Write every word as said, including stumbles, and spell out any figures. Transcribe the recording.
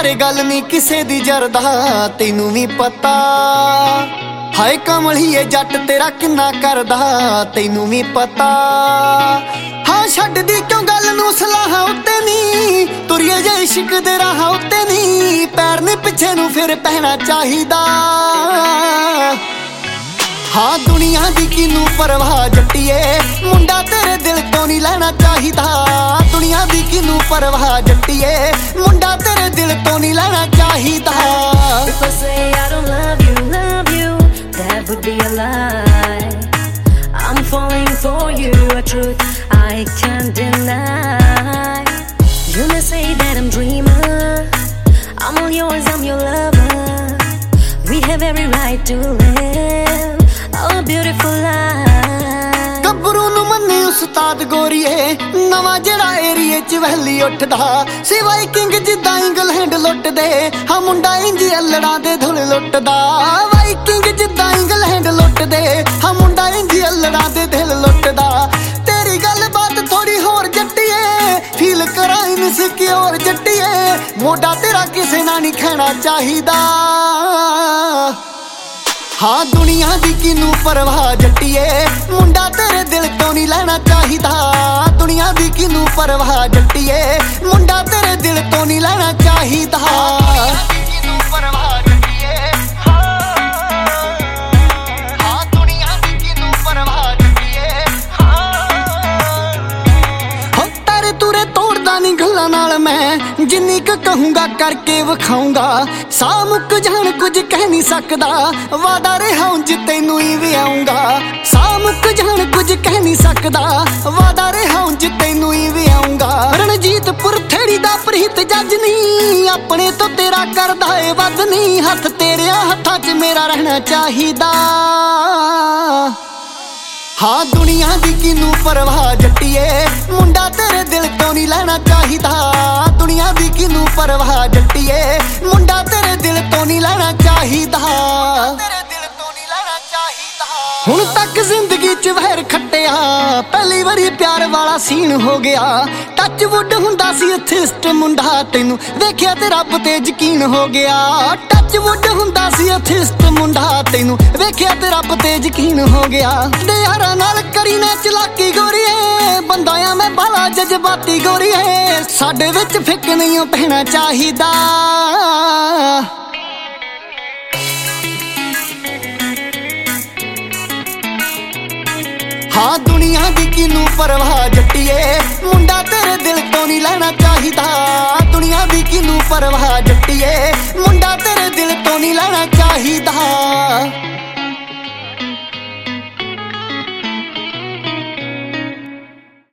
पर गल नहीं किसे दी जरदा तैनू भी पता। हाय कमलिए जट तेरा किन्ना करदा तैनू भी पता। हाँ छड्ड दी क्यों गल नू सलाह उत्ते नी तुरिए जे इश्क दे राह उत्ते नी पैर ने पिछे नू फिर पहना चाहिदा। हाँ दुनिया दी किनू परवाह जट्टिए मुंडा तेरे दिल तो नहीं लेना चाहिदा। दुनिया दी किनू परवाह जट्टिए मुंडा तेरे दिल तो नहीं लेना चाहिदा। If I say I don't love you, love you, that would be a lie. I'm falling for you, a truth I can't deny. You may say that I'm dreamer, I'm all yours, I'm your lover. We have every right to live a beautiful life. गब्बरू नू मन्ने उस्ताद गोरीए नवा जड़ा एरिए च वहली उठदा सिवाय king जिद्दां England लुटदे। हाँ मुंडा इंज अल्लड़ा दे धुल लुटदा वाइकिंग जिद्दां इंग्लैंड लुटदे। हाँ मुंडा इंज अल्लड़ा दे दिल लुटदा। तेरी गल बात थोड़ी होर जट्टिए फील करा इनसिक्योर जट्टिए मोटा तेरा किसे ना नहीं खाना चाहिदा। हाँ दुनिया दी किनू परवाह जट्टिए मुंडा तेरे दिल तो नहीं लेना चाहिदा। दुनिया दी किनू परवाह जट्टिए मुंडा तेरे दिल तो नहीं लेना चाहिदा। गल्लां नाल मैं जिन्नी क कहूंगा करके विखाऊंगा। सा मुक जान कुछ कह नहीं सकदा वादा रहा उंज तैनू ही भी आऊंगा। सा मुक जान कुछ कह नहीं सकदा वादा रहा उंज तैनू ही भी आऊंगा। रणजीत पुर थेड़ी दा प्रीत जज नहीं अपने तो तेरा करदा है वध नहीं। हथ तेरे हत्थां च मेरा रहना चाहिदा। हाँ दुनिया दी किनू परवाह जट्टिए मुंडा तेरे दिल तो नहीं लेना चाहिदा। दुनिया दी किनू परवाह जट्टिए मुंडा तेरे दिल तो नहीं लेना चाहिदा। हुण तक जिंदगी च वैर खट्टिया पहली बारी प्यार वाला सीन हो गया। टच वुड हुंदा सी अथिस्ट मुंडा तैनू वेखिया ते रब ते यकीन हो गया। टच वुड हुंदा सी अथिस्ट मुंडा तैनू वेखिया ते रब ते यकीन हो गया। ते यारां नाल करी ने चलाकी गोरीए बंदाया मैं बाला जज्बाती गोरीए साडे विच फिक नहीं पैना चाहिदा। हाँ दुनिया दी किनू परवाह जट्टिए